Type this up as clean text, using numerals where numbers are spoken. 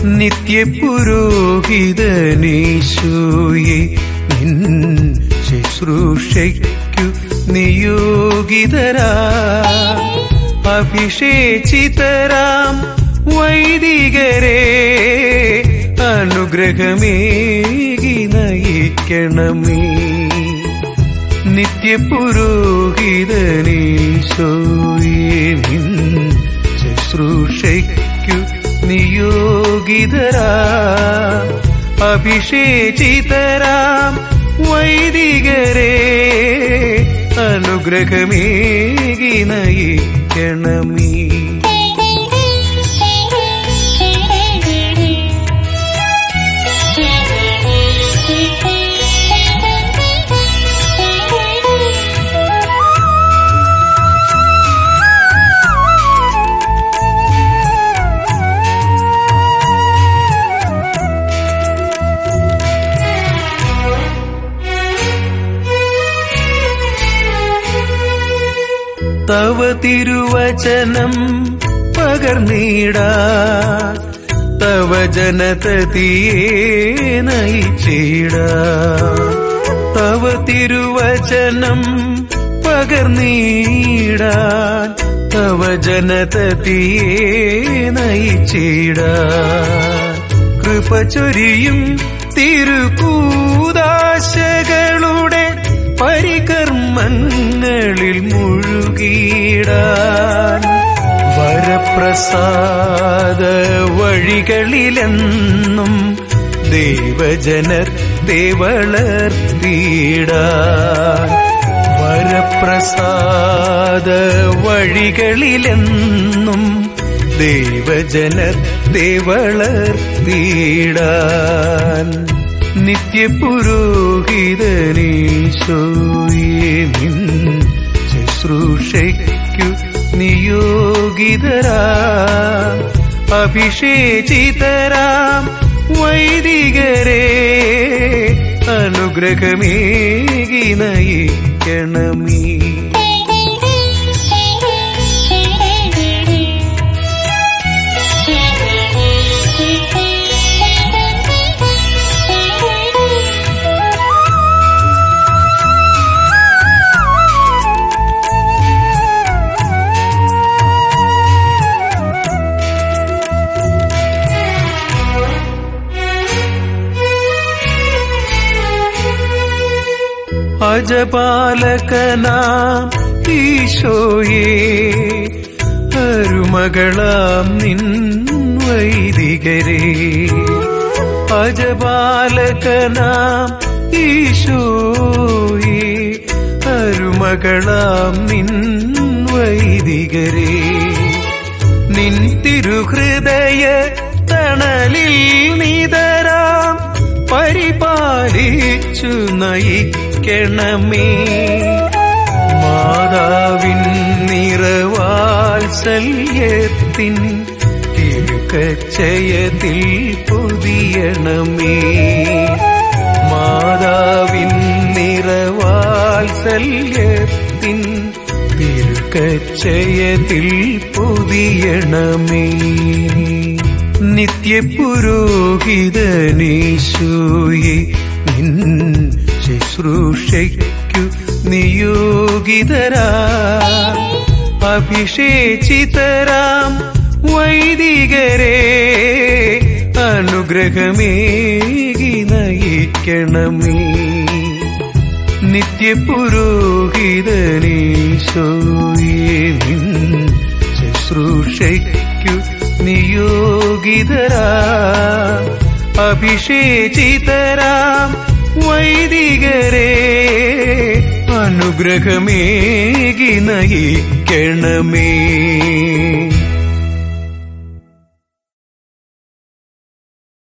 നിത്യപുരോഹിതനീശോയെ നിൻ ശുശ്രൂഷയ്ക്കു നിയോഗിതരാ അഭിഷേചിതരാം വൈദികരെ അനുഗ്രഹമേകി നയിക്കണമേ. നിത്യപുരോഹിതനീശോയെ നിൻ ശുശ്രൂഷയ്ക്കു നിയോഗിതരാ അഭിഷേചിതരാം വൈദികരെ അനുഗ്രഹമേകി നയിക്കണമേ. തവ തിരുവചനം പകർന്നിടാൻ തവ ജനതതിയെ നയിച്ചിടാൻ. തവ തിരുവചനം പകർന്നിടാൻ തവ ജനതതിയെ നയിച്ചിടാൻ. കൃപ ചൊരിയും തിരുകൂദാശകളുടെ പരികർമ്മങ്ങളിൽ മുഴുകിടാൻ. വരപ്രസാദ വഴികളിലെന്നും ദേവജനർ വളർത്തിടാൻ. വരപ്രസാദ വഴികളിലെന്നും ദേവജനർ വളർത്തിടാൻ. നിത്യപുരോഹിതനീശോയെ നിൻ ശുശ്രൂഷയ്ക്കു നിയോഗിതരാ അഭിഷേചിതരാം വൈദികരെ അനുഗ്രഹമേകി നയിക്കണമേ. അജപാലകനാം ഈശോയെ അരുമകളാം നിൻ വൈദികരെ. അജപാലകനാം ഈശോയെ അരുമകളാം നിൻ വൈദികരെ. നിൻ തിരുഹൃദയ തണലിൽ നിതരാം പരിപാലിച്ചു നയിക്കണമേ. മാതാവിൻ നിറവാത്സല്യത്തിൻ തിരുക്കച്ചയത്തിൽ പൊതിയണമേ. മാതാവിൻ നിറവാത്സല്യത്തിൻ തിരുക്കച്ചയത്തിൽ പൊതിയണമേ. നിത്യപുരോഹിതനീശോയെ നിൻ ശുശ്രൂഷയ്ക്കു നിയോഗിതരാ അഭിഷേചിതരാം വൈദികരെ അനുഗ്രഹമേകി നയിക്കണമേ. നിത്യപുരോഹിതനീശോയെ നിൻ ശുശ്രൂഷയ്ക്കു നിയോഗിതരാ അഭിഷേചിതരാം വൈദികരെ അനുഗ്രഹമേകി നയിക്കണമേ.